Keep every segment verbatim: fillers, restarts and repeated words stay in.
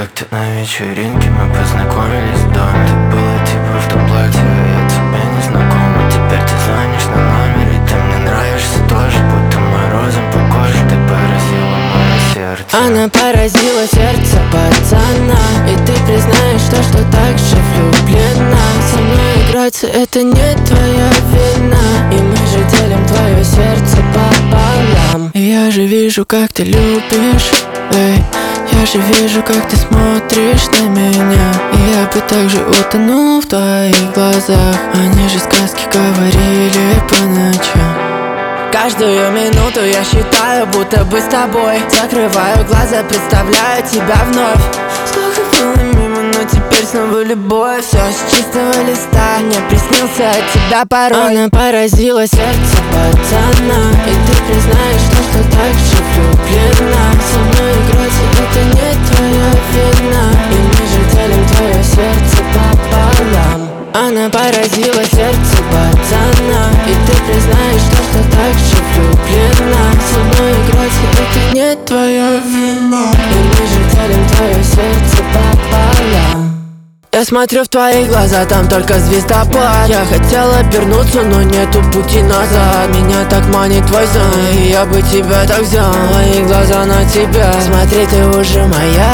как-то на вечеринке мы познакомились в доме. Ты была типа в том платье, я тебе не знакома. Теперь ты звонишь на номер, и ты мне нравишься тоже. Будто морозом по коже ты поразила мое сердце. Она поразила сердце пацана, и ты признаешь то, что так же влюблена. Со мной играться это не твоя вина, и мы же делим твое сердце пополам. Я же вижу, как ты любишь, эй. Я же вижу, как ты смотришь на меня, и я бы так же утонул в твоих глазах. Они же сказки говорили по ночам. Каждую минуту я считаю, будто бы с тобой. Закрываю глаза, представляю тебя вновь. Сколько было мимо, но теперь снова любовь. Все с чистого листа, мне приснился от тебя порой. Она поразила сердце пацана, и ты признаешь, что, что так же влюблена. Со мной играть это не твоя вина, и мы же делим твое сердце пополам. Она поразила сердце пацана, и ты признаешь, что, что так же влюблена. Со мной играть это не твоя вина, и мы же делим твое сердце пополам. Я смотрю в твои глаза, там только звездопад. Я хотел обернуться, но нету пути назад. Меня так манит твой сон, и я бы тебя так взял. Мои глаза на тебя, смотри, ты уже моя.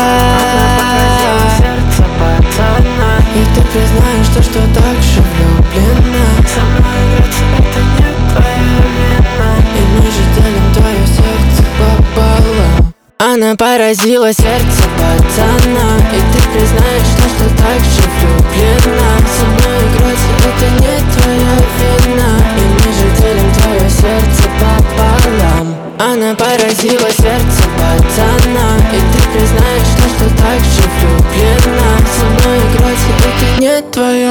Она поразила сердце пацана, и ты признаешь то, что так же влюблена. со мной играться это не твоя вина, и мы же делим твое сердце пополам. Она поразила сердце пацана, и ты признаешь то, что так же влюблена. Со мной играть это не твоя вина, и мы же делим твое сердце пополам. Она поразила сердце пацана, и ты признаешь то, что так же влюблена. Со мной играть это не твоя